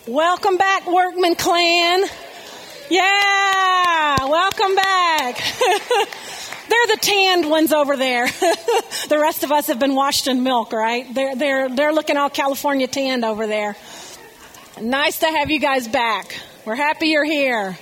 Welcome back, Workman Clan. Yeah, welcome back. They're the tanned ones over there. The rest of us have been washed in milk, right? They're looking all California tanned over there. Nice to have you guys back. We're happy you're here.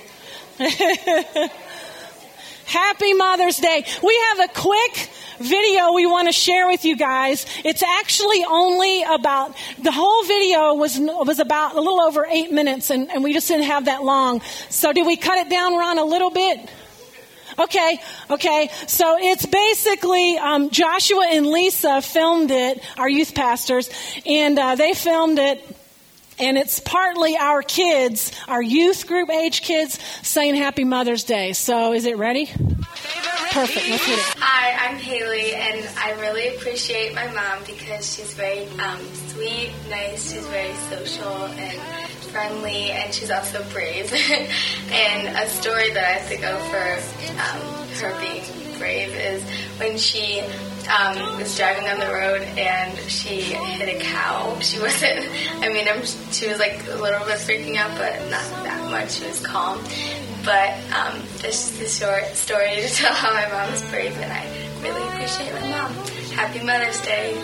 Happy Mother's Day. We have a quick video we want to share with you guys. It's actually only about, the whole video was about a little over 8 minutes, and we just didn't have that long. So did we cut it down, Ron, a little bit? Okay. So it's basically Joshua and Lisa filmed it, our youth pastors, and they filmed it. And it's partly our kids, our youth group age kids, saying Happy Mother's Day. So is it ready? Perfect. Let's hit it. Hi, I'm Haley, and I really appreciate my mom because she's very sweet, nice, she's very social and friendly, and she's also brave. And a story that I think of for her being brave is when she was driving on the road and she hit a cow. She wasn't, she was like a little bit freaking out, but not that much. She was calm. But this is the short story to tell how my mom is brave, and I really appreciate my mom. Happy Mother's Day.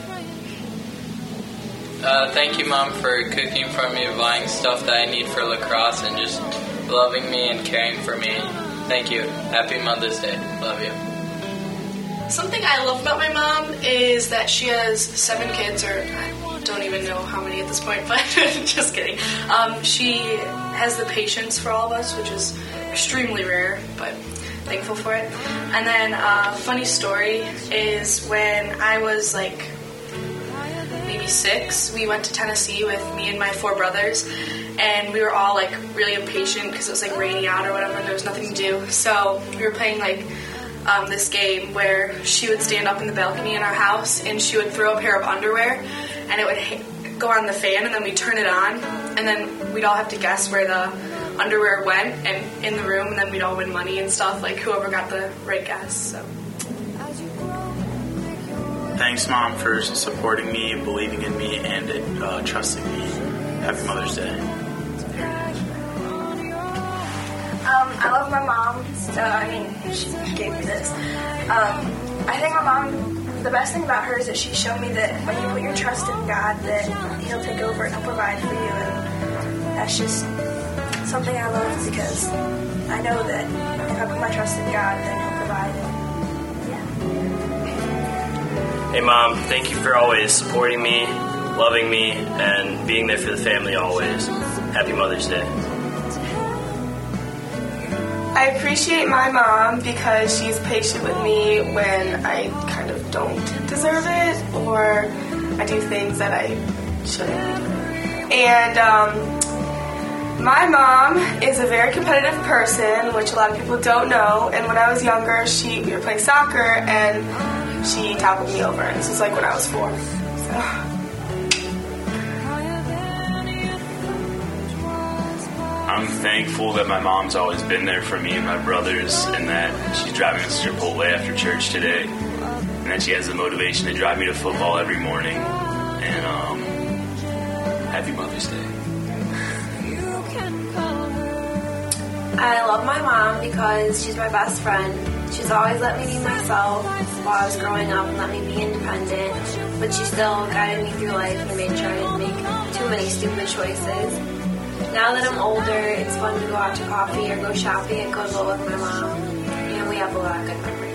Thank you, Mom, for cooking for me, buying stuff that I need for lacrosse, and just loving me and caring for me. Thank you. Happy Mother's Day. Love you. Something I love about my mom is that she has 7 kids, or I don't even know how many at this point, but just kidding. She has the patience for all of us, which is extremely rare, but thankful for it. And then a funny story is when I was like maybe 6, we went to Tennessee with me and my 4 brothers, and we were all like really impatient because it was like raining out or whatever, and there was nothing to do. So we were playing like this game where she would stand up in the balcony in our house and she would throw a pair of underwear and it would go on the fan, and then we'd turn it on, and then we'd all have to guess where the underwear went and in the room, and then we'd all win money and stuff, like whoever got the right guess. So thanks, Mom, for supporting me, believing in me, and trusting me. Happy Mother's Day. I love my mom. She gave me this. I think my mom, the best thing about her is that she showed me that when you put your trust in God, that He'll take over and He'll provide for you. And that's just something I love, because I know that if I put my trust in God, then He'll provide. Hey, Mom, thank you for always supporting me, loving me, and being there for the family always. Happy Mother's Day. I appreciate my mom because she's patient with me when I kind of don't deserve it, or I do things that I shouldn't be doing. And my mom is a very competitive person, which a lot of people don't know. And when I was younger, we were playing soccer, and she tackled me over. And this was like when I was 4. So. I'm thankful that my mom's always been there for me and my brothers, and that she's driving us to Chipotle after church today, and that she has the motivation to drive me to football every morning. And Happy Mother's Day. I love my mom because she's my best friend. She's always let me be myself while I was growing up and let me be independent, but she still guided me through life and made sure I didn't make too many stupid choices. Now that I'm older, it's fun to go out to coffee or go shopping at Goodwill with my mom, and we have a lot of good memories.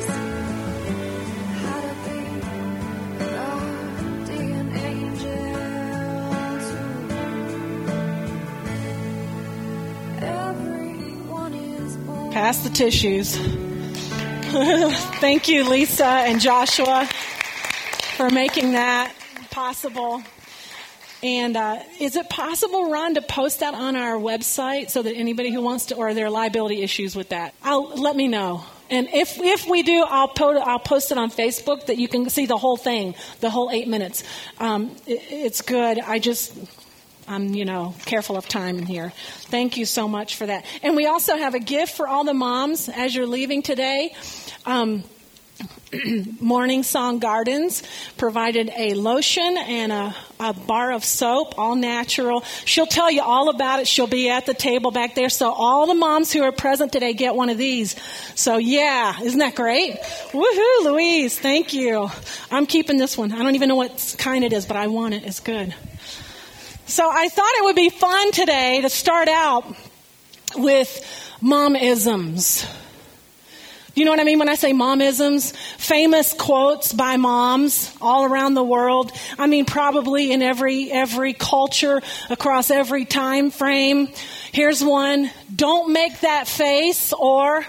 Pass the tissues. Thank you, Lisa and Joshua, for making that possible. And is it possible, Ron, to post that on our website so that anybody who wants to, or are there liability issues with that? Let me know. And if we do, I'll post it on Facebook that you can see the whole thing, the whole 8 minutes. It's good. I'm careful of time in here. Thank you so much for that. And we also have a gift for all the moms as you're leaving today. Morning Song Gardens provided a lotion and a bar of soap, all natural. She'll tell you all about it. She'll be at the table back there. So all the moms who are present today get one of these. So yeah, isn't that great? Woohoo, Louise, thank you. I'm keeping this one. I don't even know what kind it is, but I want it. It's good. So I thought it would be fun today to start out with mom-isms. You know what I mean when I say mom-isms? Famous quotes by moms all around the world. I mean, probably in every culture, across every time frame. Here's one. Don't make that face, or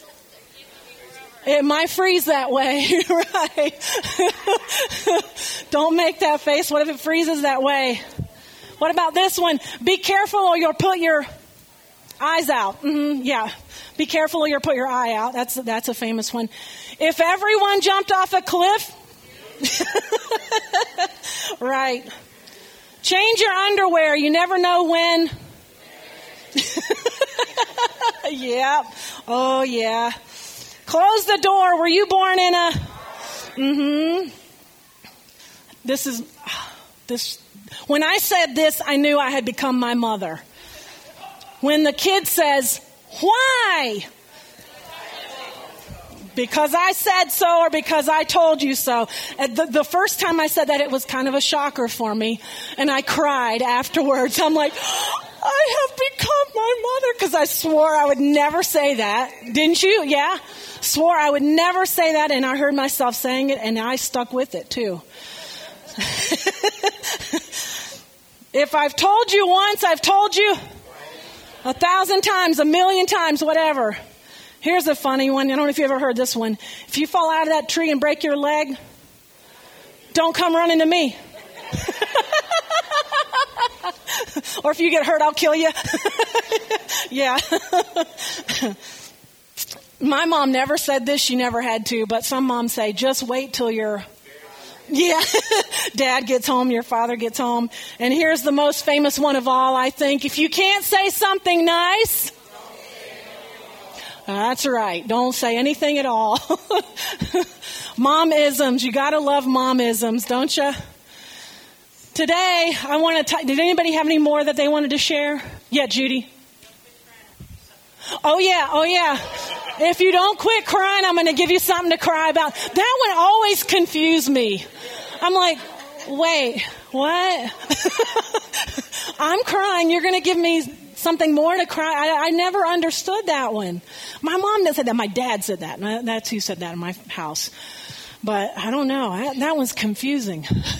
it might freeze that way, right? Don't make that face. What if it freezes that way? What about this one? Be careful or you'll put your eyes out. Yeah. Be careful or you'll put your eye out. That's a famous one. If everyone jumped off a cliff. Right. Change your underwear. You never know when. Yeah. Oh, yeah. Close the door. Were you born in a... When I said this, I knew I had become my mother. When the kid says, why? Because I said so or because I told you so. The first time I said that, it was kind of a shocker for me. And I cried afterwards. I'm like, I have become my mother. Because I swore I would never say that. Didn't you? Yeah. Swore I would never say that. And I heard myself saying it. And I stuck with it too. If I've told you once, I've told you 1,000 times, 1,000,000 times, whatever. Here's a funny one. I don't know if you ever heard this one. If you fall out of that tree and break your leg, don't come running to me. Or if you get hurt, I'll kill you. Yeah. My mom never said this. She never had to. But some moms say, just wait till your dad gets home, your father gets home. And here's the most famous one of all, I think. If you can't say something nice, that's right. Don't say anything at all. Mom-isms. You got to love mom-isms, don't you? Today, I want to did anybody have any more that they wanted to share? Yeah, Judy. Oh, yeah. If you don't quit crying, I'm going to give you something to cry about. That one always confused me. I'm like, wait, what? I'm crying. You're going to give me something more to cry? I never understood that one. My mom said that. My dad said that. That's who said that in my house. But I don't know. That one's confusing.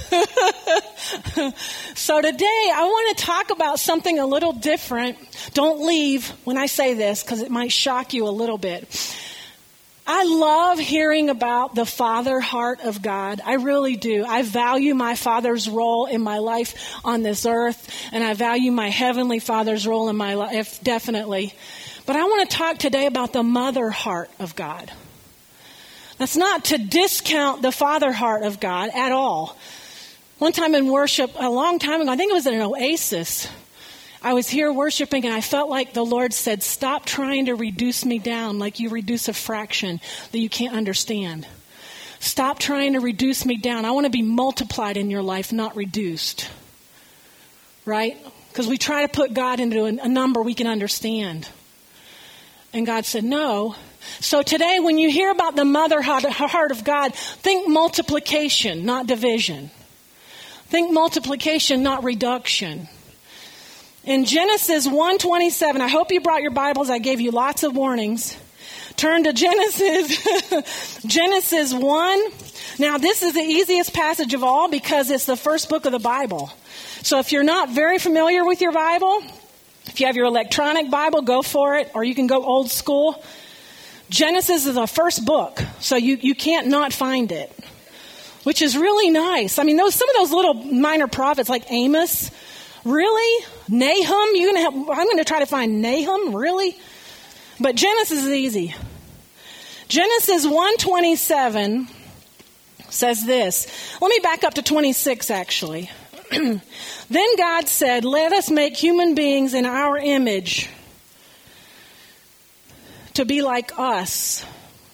So today I want to talk about something a little different. Don't leave when I say this because it might shock you a little bit. I love hearing about the Father heart of God. I really do. I value my Father's role in my life on this earth, and I value my Heavenly Father's role in my life, definitely. But I want to talk today about the Mother heart of God. That's not to discount the Father heart of God at all. One time in worship, a long time ago, I think it was in an Oasis, I was here worshiping and I felt like the Lord said, stop trying to reduce me down like you reduce a fraction that you can't understand. Stop trying to reduce me down. I want to be multiplied in your life, not reduced. Right? Because we try to put God into a number we can understand. And God said, no. So today, when you hear about the Mother heart of God, think multiplication, not division. Think multiplication, not reduction. In Genesis 1:27, I hope you brought your Bibles. I gave you lots of warnings. Turn to Genesis 1. Now, this is the easiest passage of all because it's the first book of the Bible. So if you're not very familiar with your Bible, if you have your electronic Bible, go for it, or you can go old school. Genesis is the first book, so you can't not find it, which is really nice. I mean, some of those little minor prophets like Amos, really? Nahum? I'm going to try to find Nahum, really? But Genesis is easy. Genesis 1:27 says this. Let me back up to 26, actually. Then God said, let us make human beings in our image to be like us.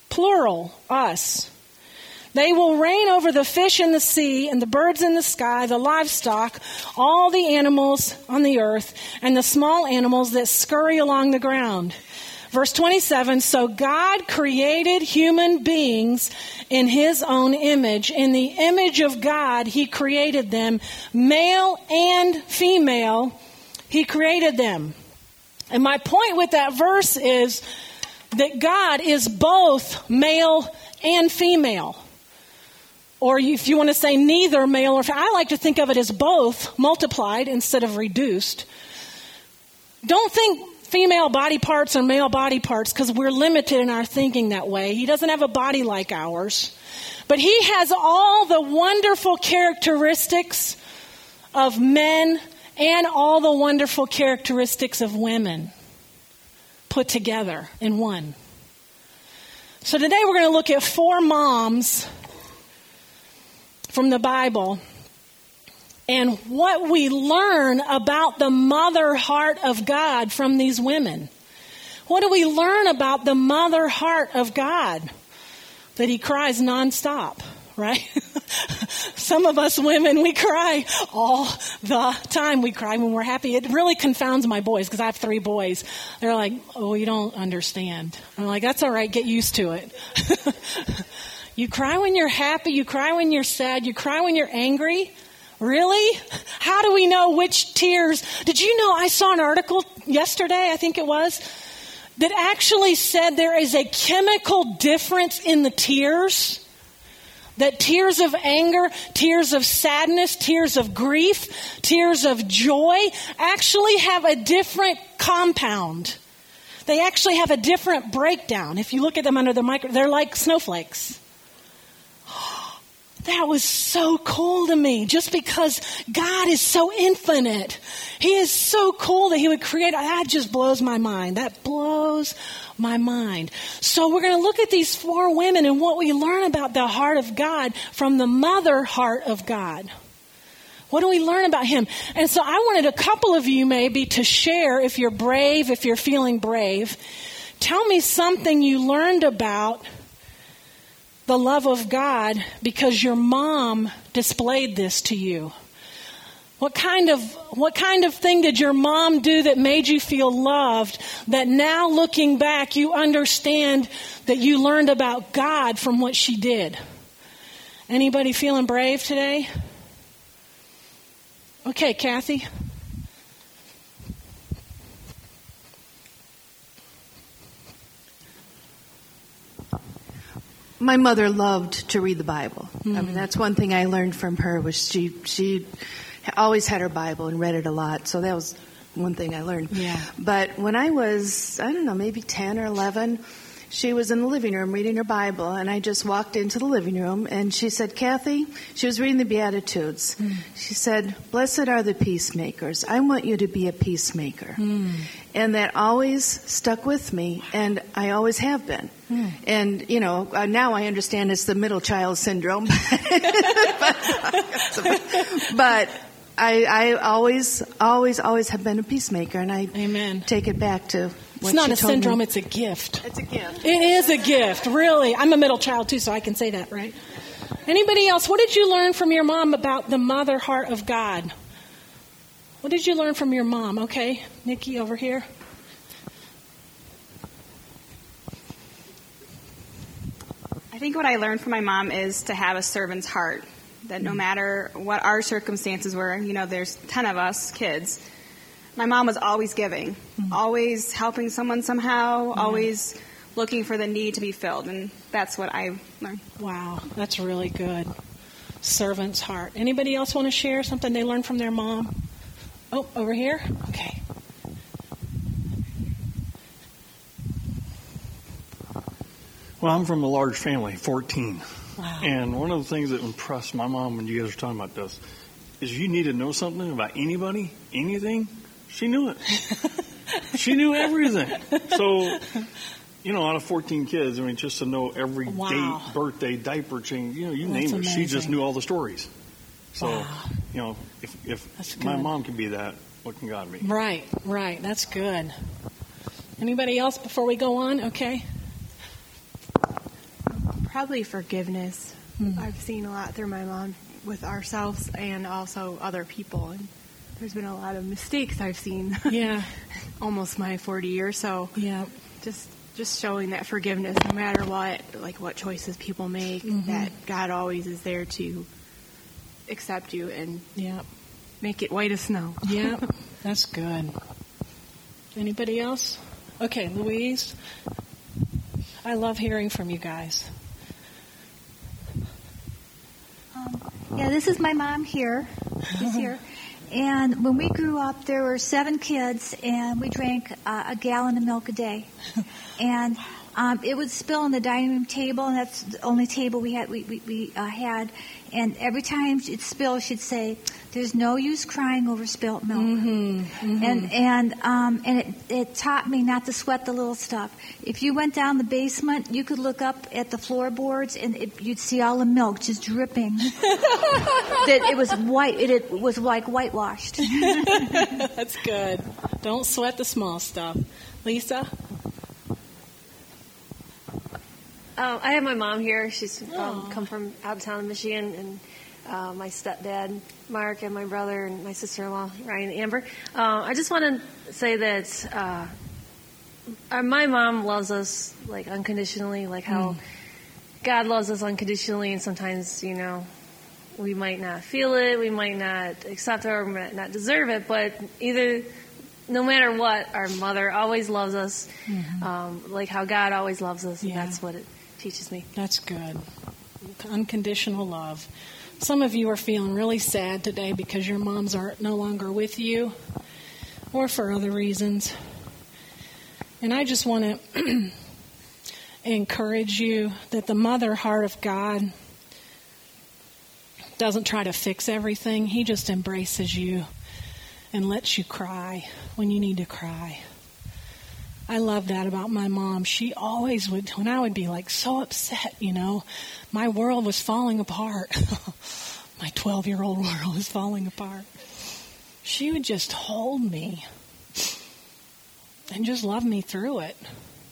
plural, us. They will reign over the fish in the sea and the birds in the sky, the livestock, all the animals on the earth, and the small animals that scurry along the ground. Verse 27, so God created human beings in his own image. In the image of God, he created them. Male and female, he created them. And my point with that verse is that God is both male and female. Or if you want to say neither male or female, I like to think of it as both multiplied instead of reduced. Don't think female body parts are male body parts because we're limited in our thinking that way. He doesn't have a body like ours. But he has all the wonderful characteristics of men and all the wonderful characteristics of women put together in one. So today we're going to look at 4 moms from the Bible and what we learn about the mother heart of God from these women. What do we learn about the mother heart of God? That he cries nonstop, right? Some of us women, we cry all the time. We cry when we're happy. It really confounds my boys because I have 3 boys. They're like, oh, you don't understand. I'm like, that's all right. Get used to it. You cry when you're happy. You cry when you're sad. You cry when you're angry. Really? How do we know which tears? Did you know I saw an article yesterday, I think it was, that actually said there is a chemical difference in the tears? That tears of anger, tears of sadness, tears of grief, tears of joy actually have a different compound. They actually have a different breakdown. If you look at them under the microscope, they're like snowflakes. That was so cool to me, just because God is so infinite. He is so cool that he would create. That just blows my mind. That blows my mind. So we're going to look at these 4 women and what we learn about the heart of God from the mother heart of God. What do we learn about him? And so I wanted a couple of you maybe to share, if you're brave, if you're feeling brave. Tell me something you learned about the love of God because your mom displayed this to you. What kind of thing did your mom do that made you feel loved, that now looking back you understand that you learned about God from what she did? Anybody feeling brave today? Okay, Kathy. My mother loved to read the Bible. I mean, that's one thing I learned from her was she always had her Bible and read it a lot. So that was one thing I learned. Yeah. But when I was, I don't know, maybe 10 or 11, she was in the living room reading her Bible, and I just walked into the living room, and she said, Kathy, she was reading the Beatitudes. She said, blessed are the peacemakers. I want you to be a peacemaker. And that always stuck with me, and I always have been. And, you know, now I understand it's the middle child syndrome. But I always have been a peacemaker, and I take it back to what it's not she a told syndrome, me. it's a gift. It's a gift. It is a gift, really. I'm a middle child, too, so I can say that, right? Anybody else? What did you learn from your mom about the mother heart of God? What did you learn from your mom? Okay, Nikki over here. I think what I learned from my mom is to have a servant's heart. That no matter what our circumstances were, you know, there's 10 of us kids. My mom was always giving, always helping someone somehow, always looking for the need to be filled. And that's what I learned. Wow, that's really good. Servant's heart. Anybody else want to share something they learned from their mom? Oh, over here? Okay. Well, I'm from a large family, 14. Wow. And one of the things that impressed my mom when you guys were talking about this is you need to know something about anybody, anything, she knew it. She knew everything. So, you know, out of 14 kids, I mean, just to know every date, birthday, diaper change, you know, you name it. She just knew all the stories. So, you know, if my mom can be that, what can God be? Right. That's good. Anybody else before we go on? Okay. Probably forgiveness. I've seen a lot through my mom with ourselves and also other people. And there's been a lot of mistakes I've seen. Yeah. Almost my 40 years. So yeah. Just showing that forgiveness, no matter what choices people make, that God always is there to accept you and make it white as snow. Yeah, that's good. Anybody else? Okay, Louise. I love hearing from you guys. Yeah, this is my mom here. She's here. And when we grew up, there were 7 kids, and we drank a gallon of milk a day. And it would spill on the dining room table, and that's the only table we had. We had, and every time it spilled, she'd say, "There's no use crying over spilt milk." And it taught me not to sweat the little stuff. If you went down the basement, you could look up at the floorboards, and you'd see all the milk just dripping. That it was white. It was like whitewashed. That's good. Don't sweat the small stuff. Lisa? I have my mom here. She's come from out of town in Michigan, and my stepdad, Mark, and my brother, and my sister-in-law, Ryan and Amber. I just want to say that my mom loves us, like, unconditionally, like how God loves us unconditionally, and sometimes, we might not feel it, we might not accept it, or we might not deserve it, but no matter what, our mother always loves us, like how God always loves us, and that's what it teaches me. That's good. Unconditional love. Some of you are feeling really sad today because your moms are no longer with you, or for other reasons. And I just want to encourage you that the mother heart of God doesn't try to fix everything. He just embraces you and lets you cry when you need to cry. I love that about my mom. She always would, when I would be like so upset, my world was falling apart. My 12-year-old world was falling apart. She would just hold me and just love me through it.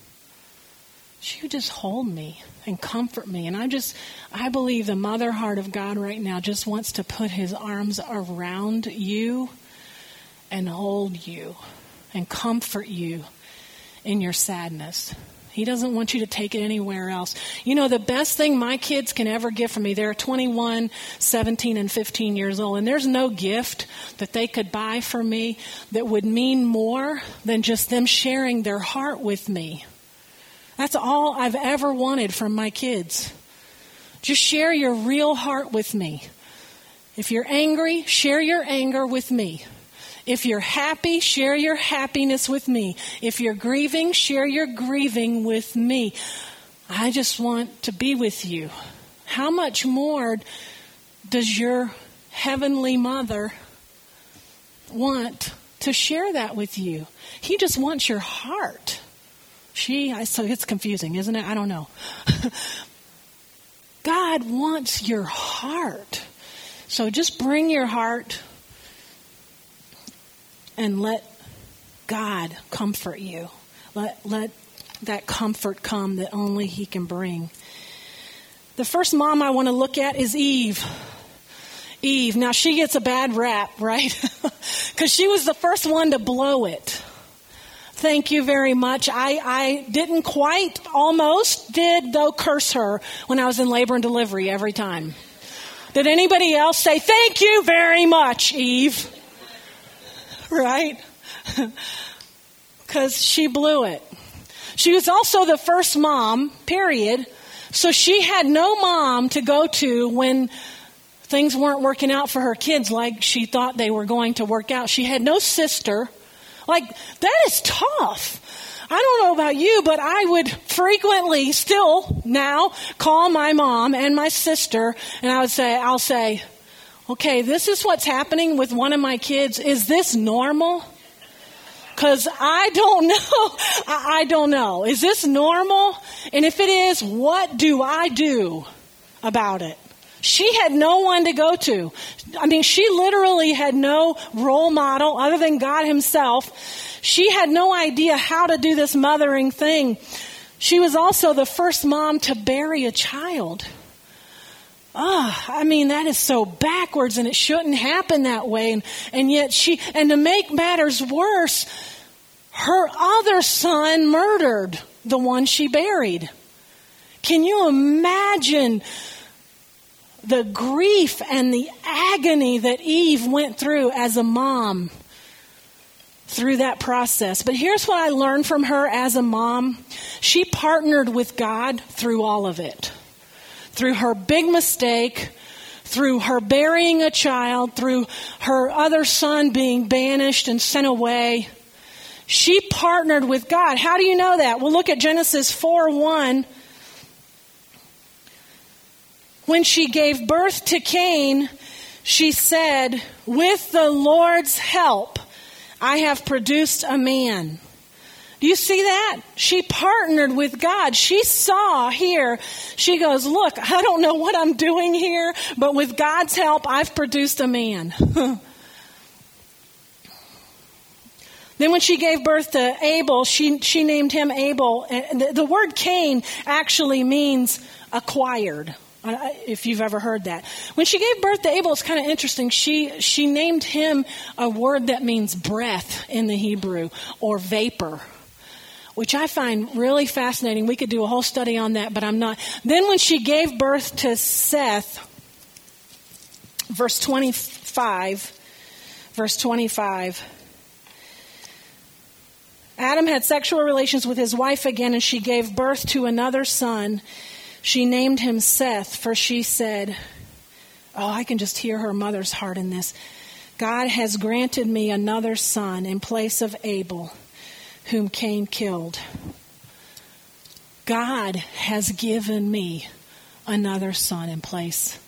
She would just hold me and comfort me. And I believe the mother heart of God right now just wants to put his arms around you and hold you and comfort you in your sadness. He doesn't want you to take it anywhere else. The best thing my kids can ever give for me, they're 21, 17, and 15 years old, and there's no gift that they could buy for me that would mean more than just them sharing their heart with me. That's all I've ever wanted from my kids. Just share your real heart with me. If you're angry, share your anger with me. If you're happy, share your happiness with me. If you're grieving, share your grieving with me. I just want to be with you. How much more does your heavenly mother want to share that with you? He just wants your heart. So it's confusing, isn't it? I don't know. God wants your heart. So just bring your heart and let God comfort you. Let that comfort come that only he can bring. The first mom I want to look at is Eve. Eve. Now, she gets a bad rap, right? Because she was the first one to blow it. Thank you very much. I didn't quite, almost did, though, curse her when I was in labor and delivery every time. Did anybody else say, thank you very much, Eve? Right? Because she blew it. She was also the first mom, period. So she had no mom to go to when things weren't working out for her kids like she thought they were going to work out. She had no sister. Like, that is tough. I don't know about you, but I would frequently still now call my mom and my sister, and I'll say, okay, this is what's happening with one of my kids. Is this normal? Because I don't know. I don't know. Is this normal? And if it is, what do I do about it? She had no one to go to. I mean, she literally had no role model other than God himself. She had no idea how to do this mothering thing. She was also the first mom to bury a child. That is so backwards, and it shouldn't happen that way. And yet and to make matters worse, her other son murdered the one she buried. Can you imagine the grief and the agony that Eve went through as a mom through that process? But here's what I learned from her as a mom. She partnered with God through all of it. Through her big mistake, through her burying a child, through her other son being banished and sent away. She partnered with God. How do you know that? Well, look at Genesis 4:1. When she gave birth to Cain, she said, "With the Lord's help, I have produced a man." Do you see that? She partnered with God. She saw here, she goes, "Look, I don't know what I'm doing here, but with God's help, I've produced a man." Then when she gave birth to Abel, she named him Abel. The word Cain actually means acquired, if you've ever heard that. When she gave birth to Abel, it's kind of interesting. She named him a word that means breath in the Hebrew, or vapor, which I find really fascinating. We could do a whole study on that, but I'm not. Then when she gave birth to Seth, verse 25, Adam had sexual relations with his wife again, and she gave birth to another son. She named him Seth, for she said, I can just hear her mother's heart in this. "God has granted me another son in place of Abel, whom Cain killed." God has given me another son in place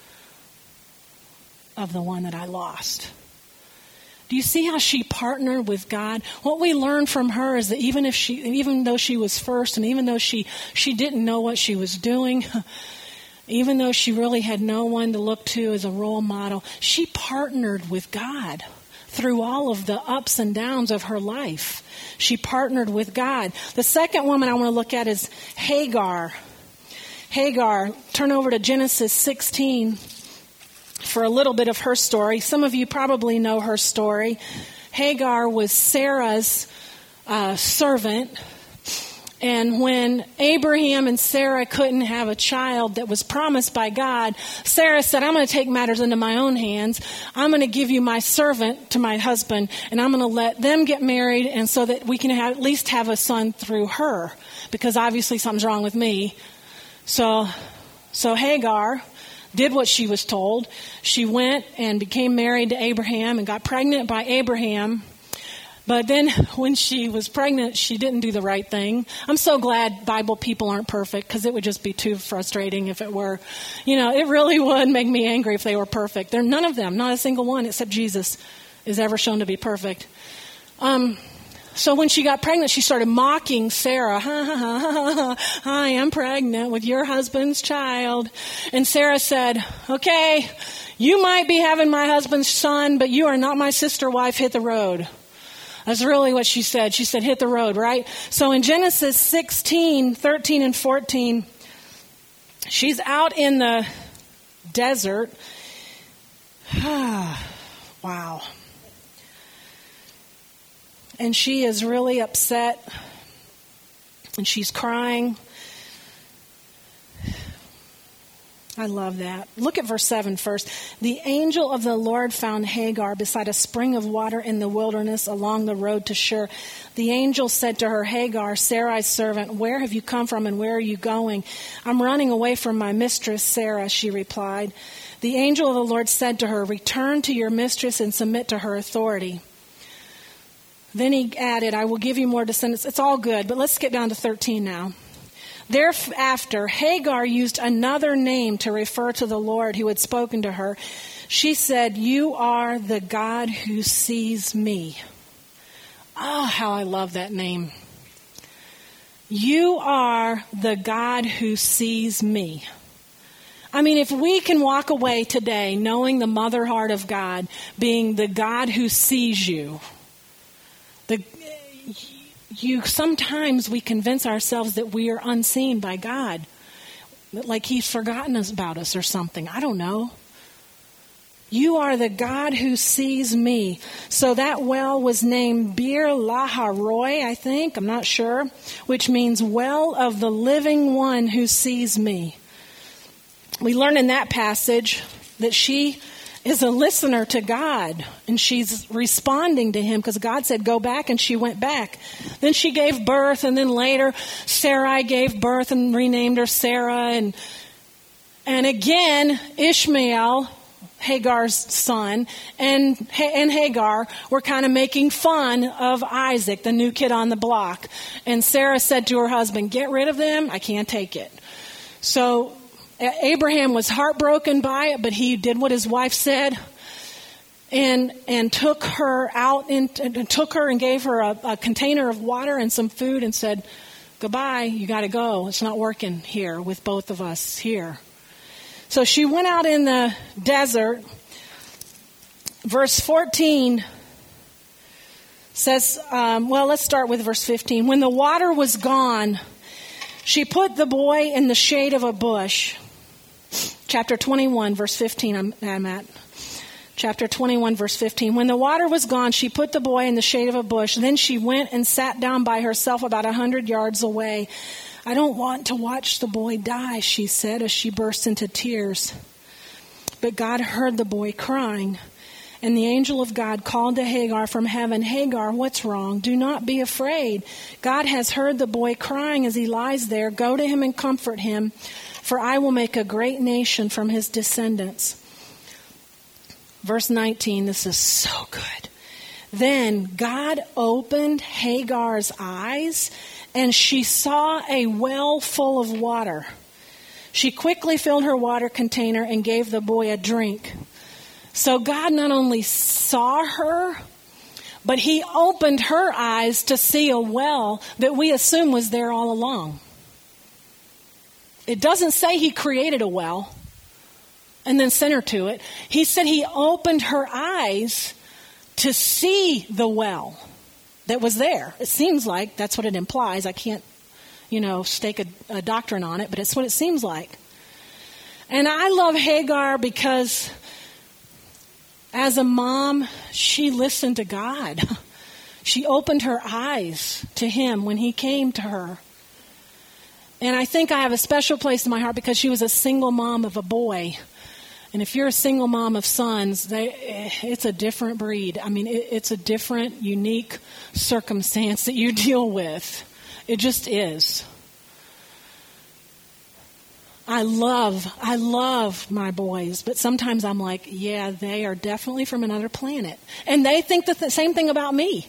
of the one that I lost. Do you see how she partnered with God? What we learned from her is that even though she was first, and even though she didn't know what she was doing, even though she really had no one to look to as a role model, she partnered with God through all of the ups and downs of her life. She partnered with God. The second woman I want to look at is Hagar. Hagar, turn over to Genesis 16 for a little bit of her story. Some of you probably know her story. Hagar was Sarah's servant. And when Abraham and Sarah couldn't have a child that was promised by God, Sarah said, "I'm going to take matters into my own hands. I'm going to give you my servant to my husband, and I'm going to let them get married, and so that we can at least have a son through her, because obviously something's wrong with me." So Hagar did what she was told. She went and became married to Abraham and got pregnant by Abraham. But then when she was pregnant, she didn't do the right thing. I'm so glad Bible people aren't perfect, because it would just be too frustrating if it were. It really would make me angry if they were perfect. They're none of them, not a single one except Jesus is ever shown to be perfect. So when she got pregnant, she started mocking Sarah. "I am pregnant with your husband's child." And Sarah said, "Okay, you might be having my husband's son, but you are not my sister wife. Hit the road." That's really what she said. She said, "Hit the road," right? So in Genesis 16, 13 and 14, she's out in the desert. Wow. And she is really upset. And she's crying. I love that. Look at verse 7 first. "The angel of the Lord found Hagar beside a spring of water in the wilderness along the road to Shur. The angel said to her, 'Hagar, Sarai's servant, where have you come from and where are you going?' 'I'm running away from my mistress, Sarah,' she replied. The angel of the Lord said to her, 'Return to your mistress and submit to her authority.' Then he added, 'I will give you more descendants.'" It's all good, but let's skip down to 13 now. "Thereafter, Hagar used another name to refer to the Lord who had spoken to her. She said, 'You are the God who sees me.'" Oh, how I love that name. "You are the God who sees me." I mean, if we can walk away today knowing the mother heart of God, being the God who sees you, sometimes we convince ourselves that we are unseen by God. Like he's forgotten about us or something. I don't know. You are the God who sees me. So that well was named Bir Laharoi, I think. I'm not sure. Which means well of the living one who sees me. We learn in that passage that she is a listener to God. And she's responding to him because God said, go back, and she went back. Then she gave birth, and then later Sarai gave birth and renamed her Sarah. And again, Ishmael, Hagar's son, and Hagar were kind of making fun of Isaac, the new kid on the block. And Sarah said to her husband, get rid of them. I can't take it. So Abraham was heartbroken by it, but he did what his wife said and took her out and took her and gave her a container of water and some food and said, goodbye, you got to go. It's not working here with both of us here. So she went out in the desert. Verse 14 says, let's start with verse 15. When the water was gone, she put the boy in the shade of a bush. Chapter 21, verse 15, I'm at. Chapter 21, verse 15. When the water was gone, she put the boy in the shade of a bush. Then she went and sat down by herself about 100 yards away. I don't want to watch the boy die, she said as she burst into tears. But God heard the boy crying. And the angel of God called to Hagar from heaven, Hagar, what's wrong? Do not be afraid. God has heard the boy crying as he lies there. Go to him and comfort him, for I will make a great nation from his descendants. Verse 19, this is so good. Then God opened Hagar's eyes, and she saw a well full of water. She quickly filled her water container and gave the boy a drink. So God not only saw her, but he opened her eyes to see a well that we assume was there all along. It doesn't say he created a well and then sent her to it. He said he opened her eyes to see the well that was there. It seems like that's what it implies. I can't, stake a doctrine on it, but it's what it seems like. And I love Hagar because as a mom, she listened to God. She opened her eyes to him when he came to her. And I think I have a special place in my heart because she was a single mom of a boy. And if you're a single mom of sons, it's a different breed. I mean, it's a different, unique circumstance that you deal with. It just is. I love my boys, but sometimes I'm like, yeah, they are definitely from another planet. And they think the same thing about me,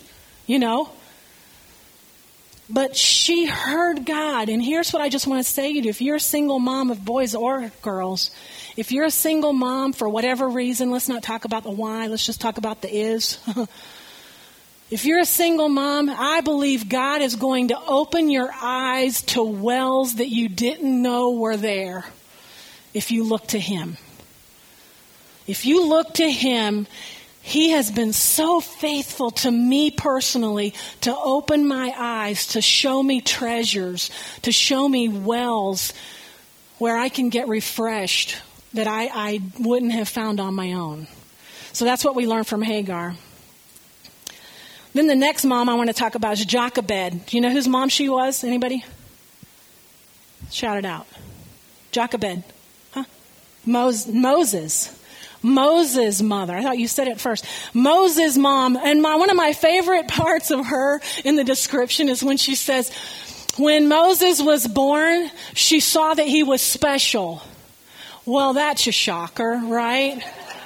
But she heard God. And here's what I just want to say to you. If you're a single mom of boys or girls, if you're a single mom for whatever reason, let's not talk about the why, let's just talk about the is. If you're a single mom, I believe God is going to open your eyes to wells that you didn't know were there if you look to him. If you look to him, he has been so faithful to me personally to open my eyes, to show me treasures, to show me wells where I can get refreshed that I wouldn't have found on my own. So that's what we learned from Hagar. Then the next mom I want to talk about is Jochebed. Do you know whose mom she was? Anybody? Shout it out. Jochebed. Huh? Moses' mother. I thought you said it first. Moses' mom. And one of my favorite parts of her in the description is when she says, when Moses was born, she saw that he was special. Well, that's a shocker, right?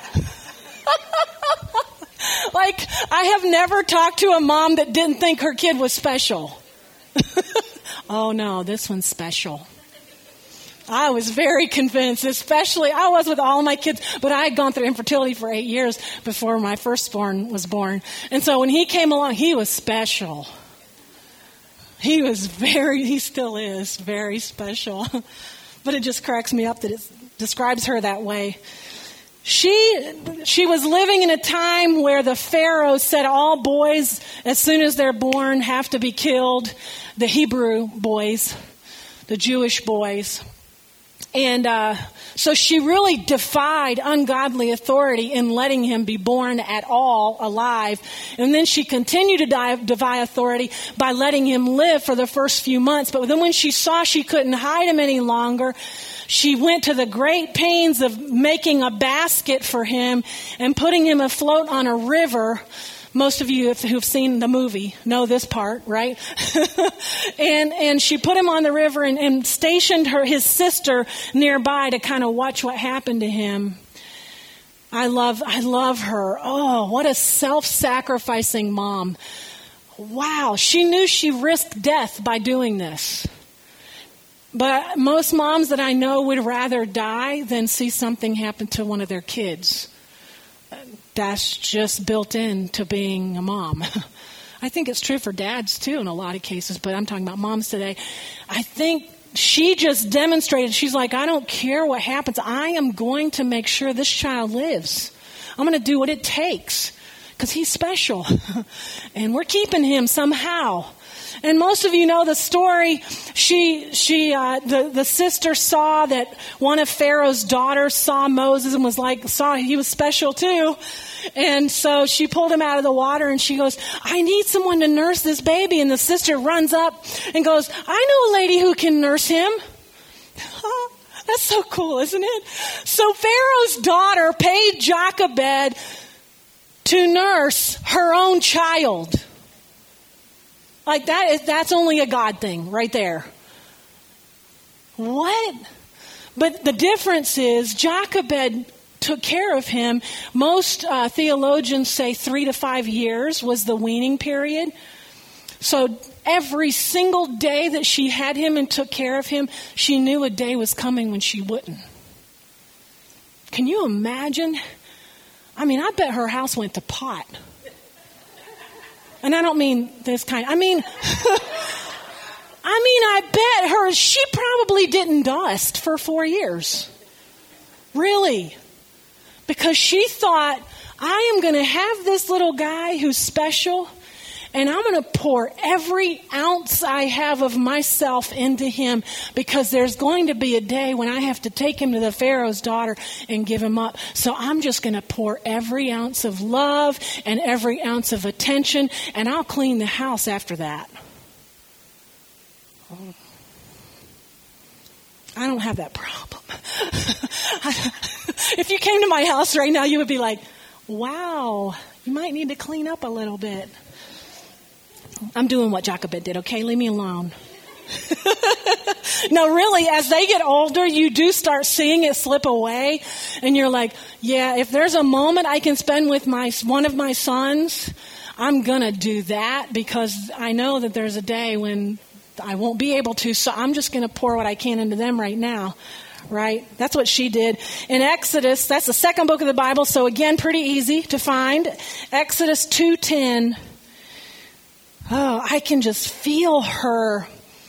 Like, I have never talked to a mom that didn't think her kid was special. Oh, no, this one's special. I was very convinced, especially, I was with all my kids, but I had gone through infertility for 8 years before my firstborn was born. And so when he came along, he was special. He still is very special. But it just cracks me up that it describes her that way. She was living in a time where the Pharaoh said all boys, as soon as they're born, have to be killed. The Hebrew boys, the Jewish boys. And so she really defied ungodly authority in letting him be born at all alive. And then she continued to defy authority by letting him live for the first few months. But then when she saw she couldn't hide him any longer, she went to the great pains of making a basket for him and putting him afloat on a river. Most of you who've seen the movie know this part, right? and she put him on the river and stationed his sister nearby to kind of watch what happened to him. I love her. Oh, what a self-sacrificing mom. Wow, she knew she risked death by doing this. But most moms that I know would rather die than see something happen to one of their kids. That's just built into being a mom. I think it's true for dads too in a lot of cases, but I'm talking about moms today. I think she just demonstrated, she's like, I don't care what happens. I am going to make sure this child lives. I'm going to do what it takes because he's special. And we're keeping him somehow. And most of you know the story. The sister saw that one of Pharaoh's daughters saw Moses and saw he was special too. And so she pulled him out of the water and she goes, I need someone to nurse this baby. And the sister runs up and goes, I know a lady who can nurse him. Oh, that's so cool, isn't it? So Pharaoh's daughter paid Jochebed to nurse her own child. Like that's only a God thing right there. What? But the difference is Jochebed took care of him. Most theologians say 3 to 5 years was the weaning period. So every single day that she had him and took care of him, she knew a day was coming when she wouldn't. Can you imagine? I mean, I bet her house went to pot. And I don't mean this kind. I mean, I bet she probably didn't dust for 4 years. Really. Because she thought, I am going to have this little guy who's special, and I'm going to pour every ounce I have of myself into him because there's going to be a day when I have to take him to the Pharaoh's daughter and give him up. So I'm just going to pour every ounce of love and every ounce of attention, and I'll clean the house after that. I don't have that problem. If you came to my house right now, you would be like, wow, you might need to clean up a little bit. I'm doing what Jochebed did, okay? Leave me alone. No, really, as they get older, you do start seeing it slip away. And you're like, yeah, if there's a moment I can spend with one of my sons, I'm going to do that because I know that there's a day when I won't be able to. So I'm just going to pour what I can into them right now. Right? That's what she did. In Exodus, that's the second book of the Bible. So again, pretty easy to find. Exodus 2:10. Oh, I can just feel her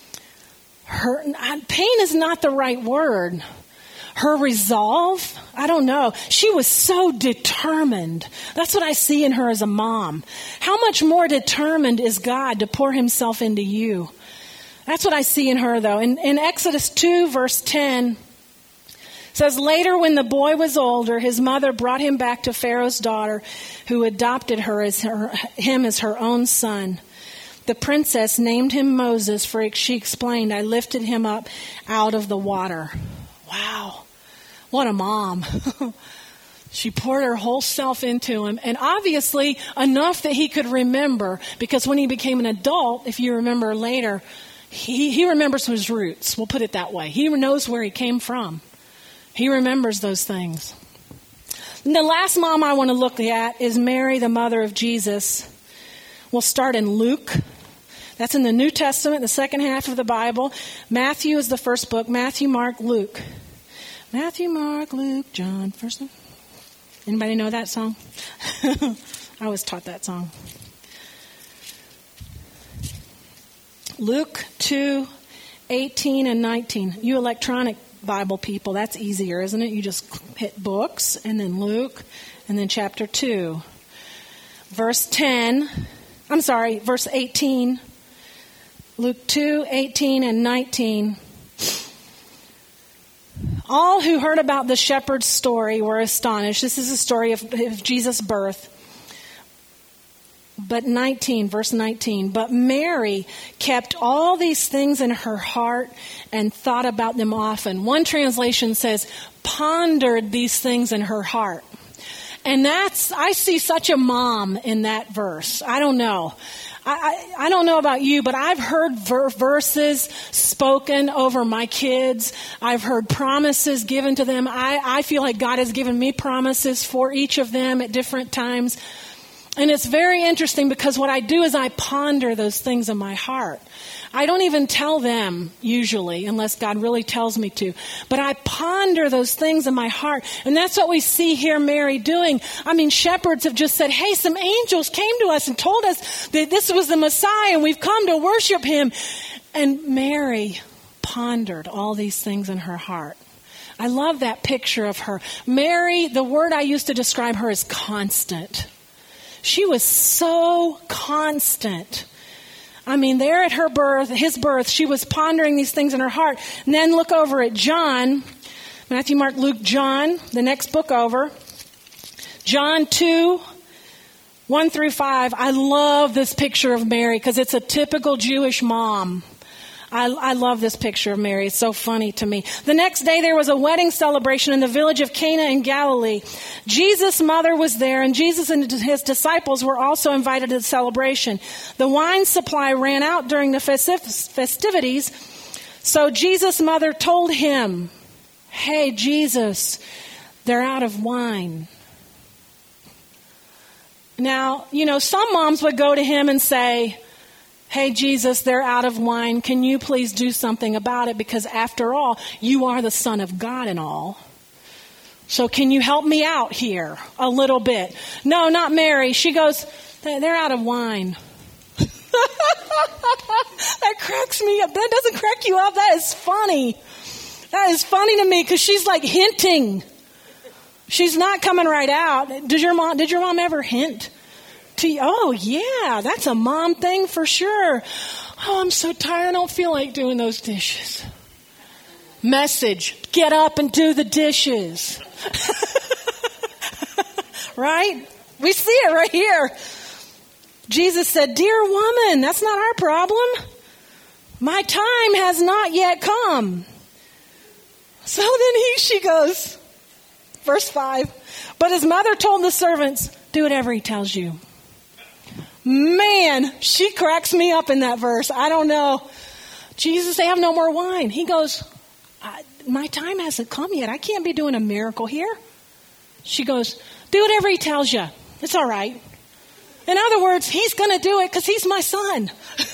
pain is not the right word. Her resolve, I don't know. She was so determined. That's what I see in her as a mom. How much more determined is God to pour himself into you? That's what I see in her, though. In Exodus 2, verse 10, it says, later when the boy was older, his mother brought him back to Pharaoh's daughter, who adopted him as her own son. The princess named him Moses, for she explained, I lifted him up out of the water. Wow. What a mom. She poured her whole self into him, and obviously enough that he could remember, because when he became an adult, if you remember later, he remembers his roots. We'll put it that way. He knows where he came from. He remembers those things. And the last mom I want to look at is Mary, the mother of Jesus. We'll start in Luke. That's in the New Testament, the second half of the Bible. Matthew is the first book. Matthew, Mark, Luke. Matthew, Mark, Luke, John. First one. Anybody know that song? I was taught that song. Luke 2:18 and 19. You electronic Bible people. That's easier, isn't it? You just hit books and then Luke and then chapter 2. Verse 18. Luke 2, 18 and 19. All who heard about the shepherd's story were astonished. This is a story of Jesus' birth. But verse 19, but Mary kept all these things in her heart and thought about them often. One translation says, pondered these things in her heart. And I see such a mom in that verse. I don't know. I don't know about you, but I've heard verses spoken over my kids. I've heard promises given to them. I feel like God has given me promises for each of them at different times. And it's very interesting because what I do is I ponder those things in my heart. I don't even tell them usually unless God really tells me to. But I ponder those things in my heart. And that's what we see here Mary doing. I mean, shepherds have just said, hey, some angels came to us and told us that this was the Messiah and we've come to worship him. And Mary pondered all these things in her heart. I love that picture of her. Mary, the word I used to describe her is constant. She was so constant. I mean, there at his birth, she was pondering these things in her heart. And then look over at John, Matthew, Mark, Luke, John, the next book over. John 2, 1 through 5. I love this picture of Mary because it's a typical Jewish mom. I love this picture of Mary. It's so funny to me. The next day there was a wedding celebration in the village of Cana in Galilee. Jesus' mother was there, and Jesus and his disciples were also invited to the celebration. The wine supply ran out during the festivities, so Jesus' mother told him, hey, Jesus, they're out of wine. Now, some moms would go to him and say, hey, Jesus, they're out of wine. Can you please do something about it? Because after all, you are the Son of God and all. So can you help me out here a little bit? No, not Mary. She goes, they're out of wine. That cracks me up. That doesn't crack you up. That is funny. That is funny to me because she's like hinting. She's not coming right out. Did your mom ever hint? Oh, yeah, that's a mom thing for sure. Oh, I'm so tired. I don't feel like doing those dishes. Message, get up and do the dishes. Right? We see it right here. Jesus said, dear woman, that's not our problem. My time has not yet come. So then she goes, verse 5, but his mother told the servants, do whatever he tells you. Man, she cracks me up in that verse. I don't know. Jesus, they have no more wine. He goes, my time hasn't come yet. I can't be doing a miracle here. She goes, do whatever he tells you. It's all right. In other words, he's going to do it because he's my son.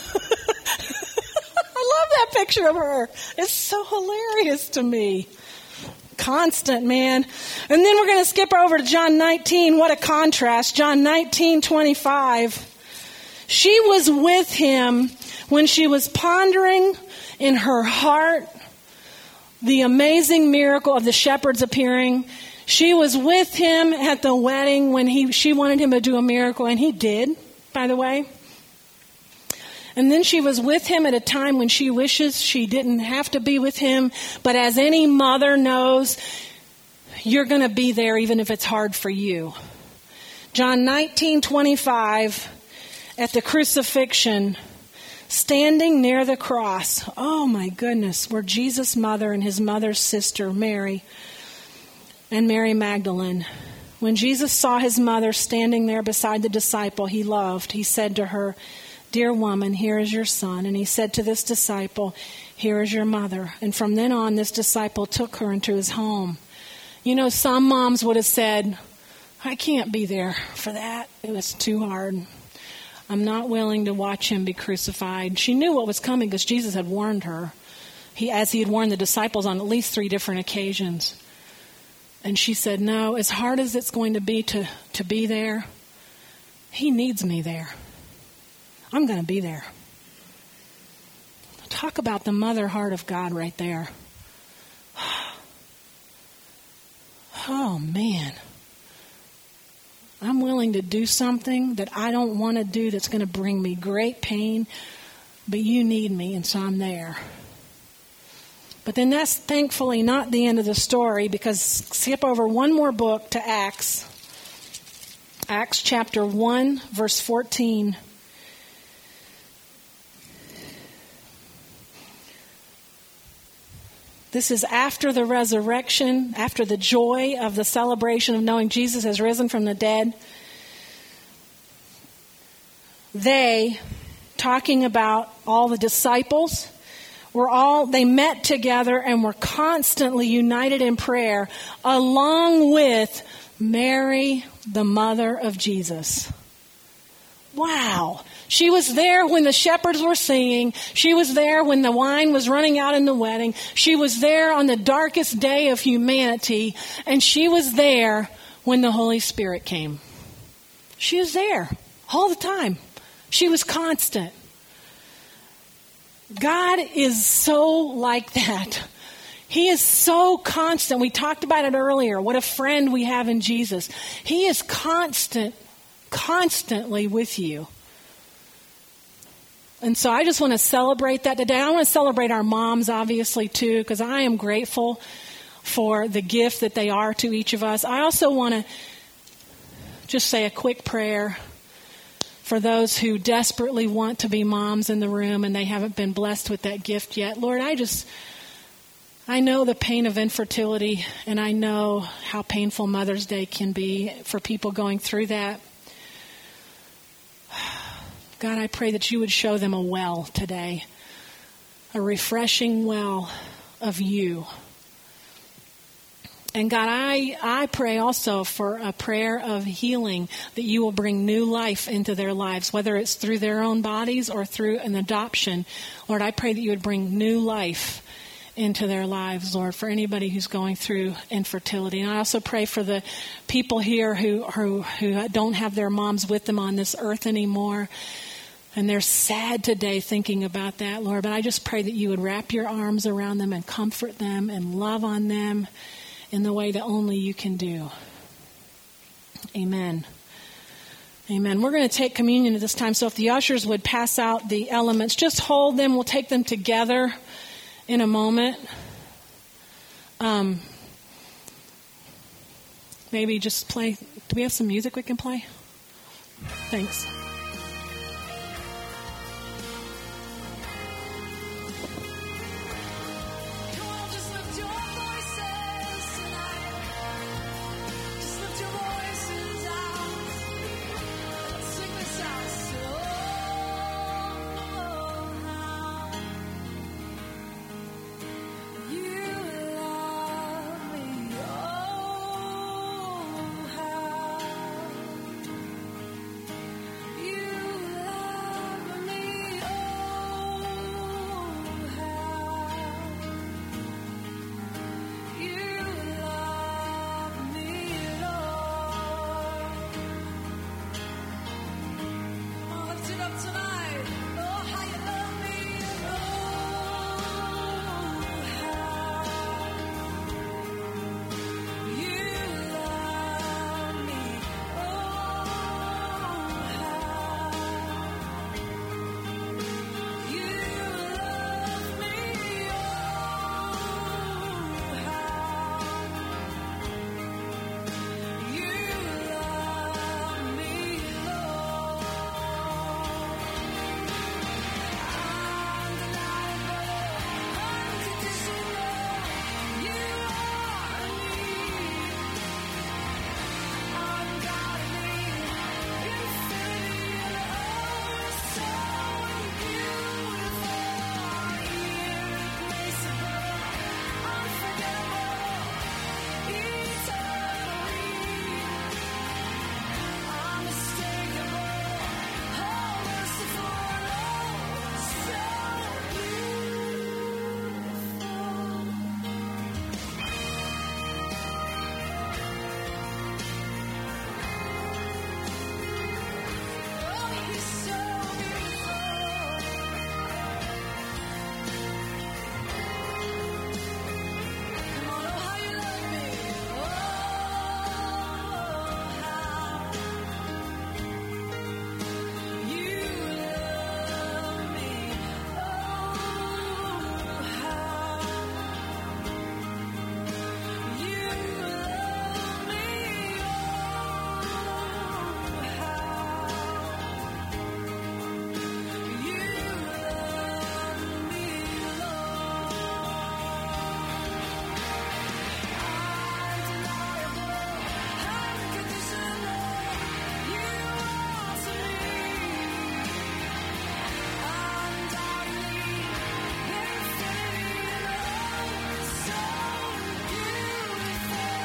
I love that picture of her. It's so hilarious to me. Constant, man. And then we're going to skip over to John 19. What a contrast. John 19:25. She was with him when she was pondering in her heart the amazing miracle of the shepherds appearing. She was with him at the wedding when she wanted him to do a miracle, and he did, by the way. And then she was with him at a time when she wishes she didn't have to be with him. But as any mother knows, you're going to be there even if it's hard for you. John 19:25, at the crucifixion, standing near the cross. Oh my goodness, were Jesus' mother and his mother's sister, Mary, and Mary Magdalene. When Jesus saw his mother standing there beside the disciple he loved, he said to her, dear woman, here is your son. And he said to this disciple, here is your mother. And from then on, this disciple took her into his home. Some moms would have said, I can't be there for that. It was too hard. I'm not willing to watch him be crucified. She knew what was coming because Jesus had warned her, as he had warned the disciples on at least 3 different occasions. And she said, no, as hard as it's going to be to be there, he needs me there. I'm going to be there. Talk about the mother heart of God right there. oh man, I'm willing to do something that I don't want to do that's going to bring me great pain, but you need me, and so I'm there. But then that's thankfully not the end of the story, because skip over one more book to Acts. Acts chapter 1, verse 14. This is after the resurrection, after the joy of the celebration of knowing Jesus has risen from the dead. They, talking about all the disciples, they met together and were constantly united in prayer, along with Mary, the mother of Jesus. Wow. She was there when the shepherds were singing. She was there when the wine was running out in the wedding. She was there on the darkest day of humanity. And she was there when the Holy Spirit came. She was there all the time. She was constant. God is so like that. He is so constant. We talked about it earlier. What a friend we have in Jesus. He is constantly with you. And so I just want to celebrate that today. I want to celebrate our moms, obviously, too, because I am grateful for the gift that they are to each of us. I also want to just say a quick prayer for those who desperately want to be moms in the room and they haven't been blessed with that gift yet. Lord, I know the pain of infertility, and I know how painful Mother's Day can be for people going through that. God, I pray that you would show them a well today, a refreshing well of you. And God, I pray also for a prayer of healing, that you will bring new life into their lives, whether it's through their own bodies or through an adoption. Lord, I pray that you would bring new life into their lives, Lord, for anybody who's going through infertility. And I also pray for the people here who don't have their moms with them on this earth anymore. And they're sad today thinking about that, Lord. But I just pray that you would wrap your arms around them and comfort them and love on them in the way that only you can do. Amen. Amen. We're going to take communion at this time. So if the ushers would pass out the elements, just hold them. We'll take them together in a moment. Maybe just play. Do we have some music we can play? Thanks.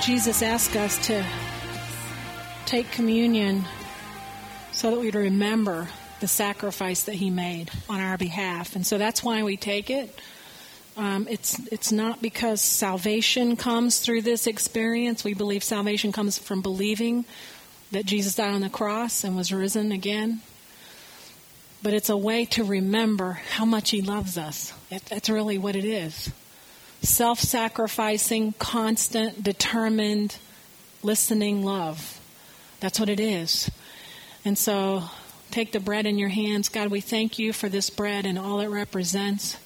Jesus asked us to take communion so that we'd remember the sacrifice that he made on our behalf. And so that's why we take it. It's not because salvation comes through this experience. We believe salvation comes from believing that Jesus died on the cross and was risen again. But it's a way to remember how much he loves us. That's really what it is. Self-sacrificing, constant, determined, listening love. That's what it is. And so take the bread in your hands. God, we thank you for this bread and all it represents.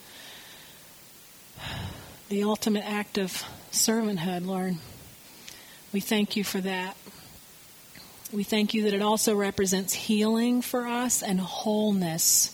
The ultimate act of servanthood, Lord. We thank you for that. We thank you that it also represents healing for us and wholeness.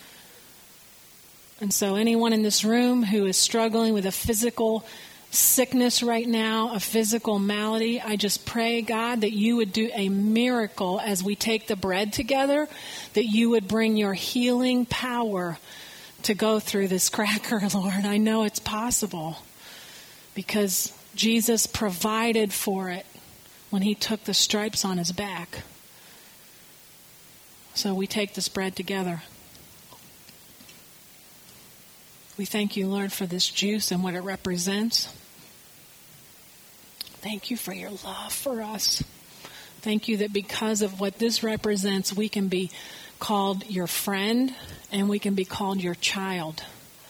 And so anyone in this room who is struggling with a physical sickness right now, a physical malady, I just pray, God, that you would do a miracle as we take the bread together, that you would bring your healing power to go through this cracker, Lord. I know it's possible because Jesus provided for it when he took the stripes on his back. So we take this bread together. We thank you, Lord, for this juice and what it represents. Thank you for your love for us. Thank you that because of what this represents, we can be called your friend and we can be called your child.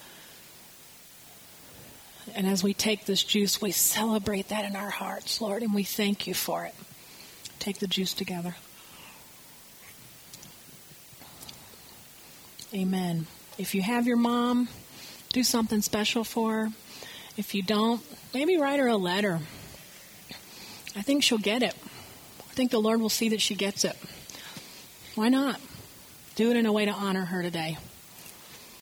And as we take this juice, we celebrate that in our hearts, Lord, and we thank you for it. Take the juice together. Amen. If you have your mom, do something special for her. If you don't, maybe write her a letter. I think she'll get it. I think the Lord will see that she gets it. Why not? Do it in a way to honor her today.